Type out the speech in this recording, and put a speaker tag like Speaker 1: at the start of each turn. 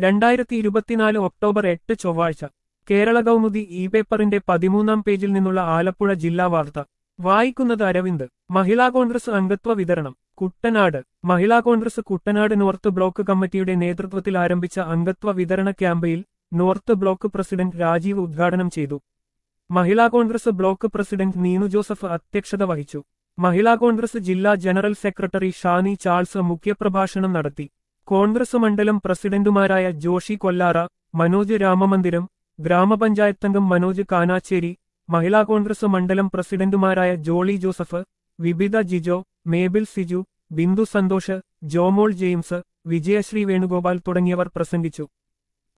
Speaker 1: 2024 October 8 ചൊവ്വാഴ്ച Kerala Kaumudi E പേപ്പറിന്റെ 13-ാം പേജിൽ നിന്നുള്ള ആലപ്പുഴ ജില്ലാ വാർത്ത വായിക്കുന്നത് അരവിന്ദ്. മഹിളാ കോൺഗ്രസ് അംഗത്വ വിതരണം കുട്ടനാട്. മഹിളാ കോൺഗ്രസ് കുട്ടനാട് നോർത്ത് ബ്ലോക്ക് കമ്മിറ്റിയുടെ നേതൃത്വത്തിൽ ആരംഭിച്ച അംഗത്വ വിതരണ ക്യാമ്പയിൽ നോർത്ത് ബ്ലോക്ക് പ്രസിഡന്റ് രാജീവ് ഉദ്ഘാടനം ചെയ്തു. Mahila Congress block president Neenu Joseph അധ്യക്ഷത വഹിച്ചു. മഹിളാ കോൺഗ്രസ് ജില്ലാ ജനറൽ സെക്രട്ടറി ഷാനി ചാൾസ് മുഖ്യപ്രഭാഷണം നടത്തി. കോൺഗ്രസ് മണ്ഡലം പ്രസിഡന്റുമാരായ ജോഷി കൊല്ലാറ, മനോജ് രാമമന്ദിരം, ഗ്രാമപഞ്ചായത്തംഗം മനോജ് കാനാച്ചേരി, മഹിളാ കോൺഗ്രസ് മണ്ഡലം പ്രസിഡന്റുമാരായ Jolly Joseph, Vibitha Jijo, Mabel Siju, Bindu Santhosh, Jomol James, Vijayasree Venugopal തുടങ്ങിയവർ പ്രസംഗിച്ചു.